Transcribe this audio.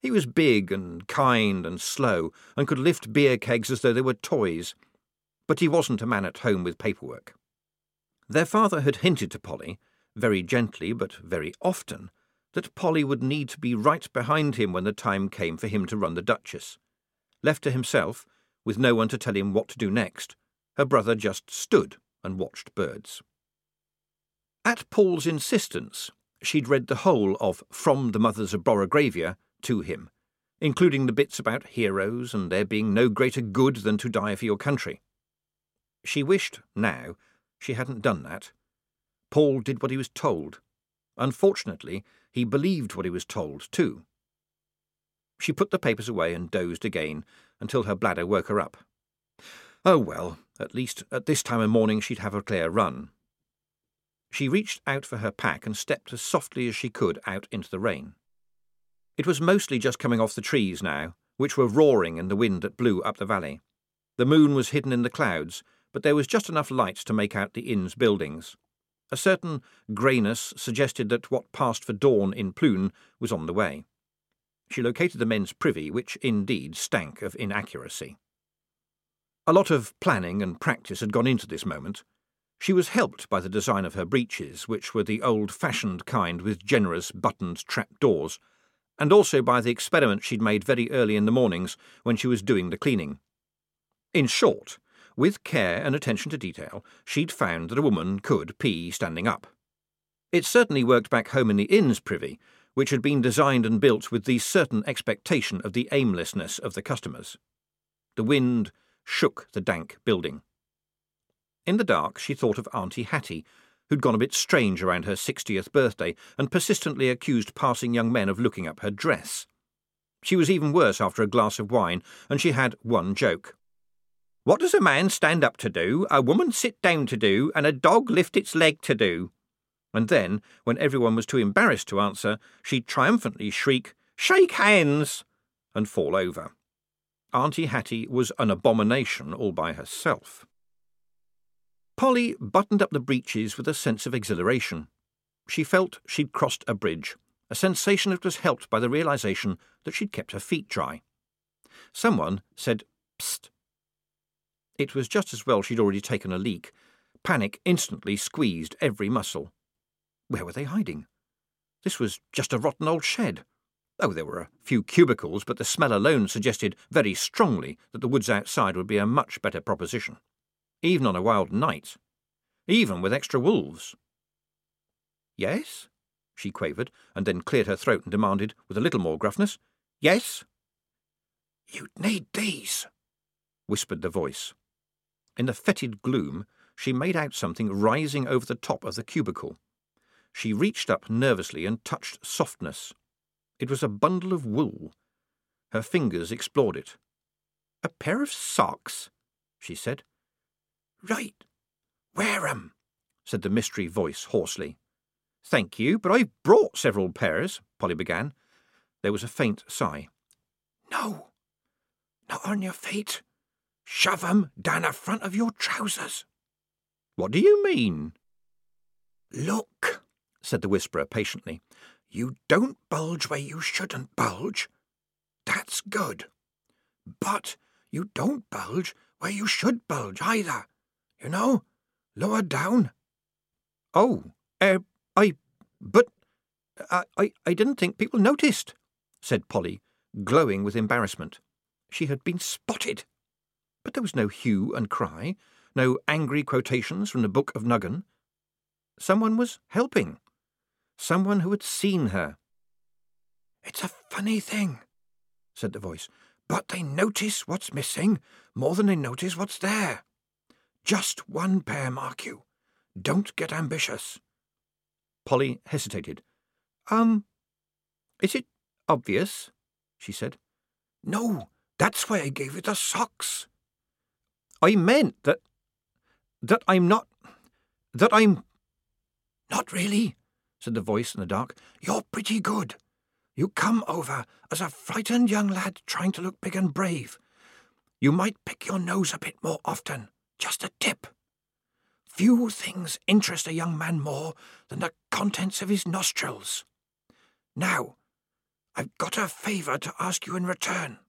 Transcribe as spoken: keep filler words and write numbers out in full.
He was big and kind and slow, and could lift beer kegs as though they were toys, but he wasn't a man at home with paperwork. Their father had hinted to Polly, very gently but very often, that Polly would need to be right behind him when the time came for him to run the Duchess. Left to himself, with no one to tell him what to do next, her brother just stood and watched birds. At Paul's insistence, she'd read the whole of From the Mothers of Borragravia to him, including the bits about heroes and there being no greater good than to die for your country. She wished, now, she hadn't done that. Paul did what he was told. Unfortunately, he believed what he was told, too. She put the papers away and dozed again until her bladder woke her up. Oh well, at least at this time of morning she'd have a clear run. She reached out for her pack and stepped as softly as she could out into the rain. It was mostly just coming off the trees now, which were roaring in the wind that blew up the valley. The moon was hidden in the clouds, but there was just enough light to make out the inn's buildings. A certain greyness suggested that what passed for dawn in Plune was on the way. She located the men's privy, which indeed stank of inaccuracy. A lot of planning and practice had gone into this moment. She was helped by the design of her breeches, which were the old-fashioned kind with generous buttoned trap-doors, and also by the experiment she'd made very early in the mornings when she was doing the cleaning. In short, with care and attention to detail, she'd found that a woman could pee standing up. It certainly worked back home in the inn's privy, which had been designed and built with the certain expectation of the aimlessness of the customers. The wind shook the dank building. In the dark, she thought of Auntie Hattie, who'd gone a bit strange around her sixtieth birthday and persistently accused passing young men of looking up her dress. She was even worse after a glass of wine, and she had one joke. What does a man stand up to do, a woman sit down to do, and a dog lift its leg to do? And then, when everyone was too embarrassed to answer, she'd triumphantly shriek, Shake hands! And fall over. Auntie Hattie was an abomination all by herself. Polly buttoned up the breeches with a sense of exhilaration. She felt she'd crossed a bridge, a sensation that was helped by the realization that she'd kept her feet dry. Someone said, Psst. It was just as well she'd already taken a leak. Panic instantly squeezed every muscle. Where were they hiding? This was just a rotten old shed. Oh, there were a few cubicles, but the smell alone suggested very strongly that the woods outside would be a much better proposition. Even on a wild night. Even with extra wolves. Yes? She quavered, and then cleared her throat and demanded, with a little more gruffness, Yes? You'd need these, whispered the voice. In the fetid gloom, she made out something rising over the top of the cubicle. She reached up nervously and touched softness. It was a bundle of wool. Her fingers explored it. A pair of socks, she said. Right. Wear 'em, said the mystery voice hoarsely. Thank you, but I've brought several pairs, Polly began. There was a faint sigh. No, not on your feet. Shove 'em down the front of your trousers. What do you mean? Look, said the whisperer patiently. You don't bulge where you shouldn't bulge. That's good. But you don't bulge where you should bulge either. You know, lower down. Oh, er, I, but, I, I, I didn't think people noticed, said Polly, glowing with embarrassment. She had been spotted. But there was no hue and cry, no angry quotations from the Book of Nuggan. Someone was helping. Someone who had seen her. It's a funny thing, said the voice, but they notice what's missing more than they notice what's there. Just one pair, mark you. Don't get ambitious. Polly hesitated. Um, is it obvious? She said. No, that's why I gave you the socks. I meant that... that I'm not... that I'm... Not really, said the voice in the dark. You're pretty good. You come over as a frightened young lad trying to look big and brave. You might pick your nose a bit more often, just a tip. Few things interest a young man more than the contents of his nostrils. Now, I've got a favour to ask you in return.